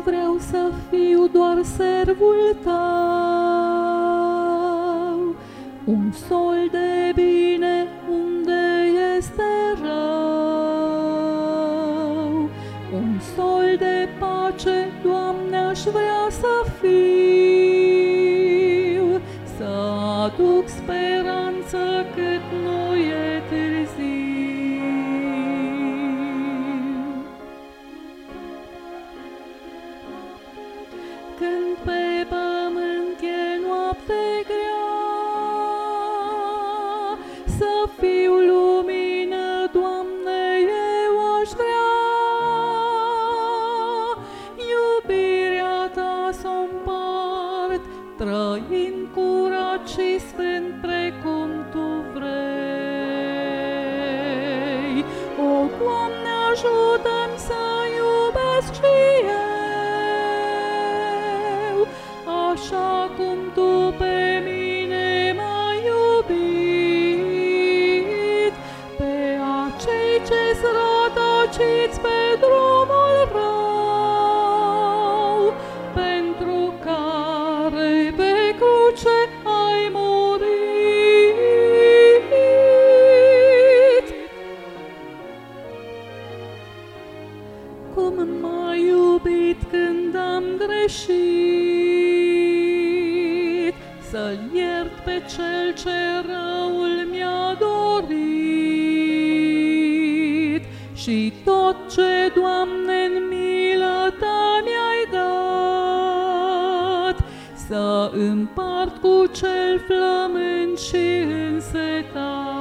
vreau să fiu doar servul tău, un sol de bine unde este rău, un sol de pace, Doamne, aș vrea să fiu, să aduc speranță cât nu e târziu. Când pe pământ e noapte grea, să fiu lumină, Doamne, eu aș vrea. Iubirea Ta s-o împart, trăind curat și sfânt precum Tu vrei. O, Doamne, ajută-mi să iubesc și eu, așa cum Tu pe mine m-ai iubit, pe acei ce-s rătăciți pe drumul rău, pentru care pe cruce ai murit. Cum m-ai iubit când am greșit, să-l iert pe cel ce răul mi-a dorit. Și tot ce, Doamne, în milă Ta mi-ai dat, să împart cu cel flămând și însetat.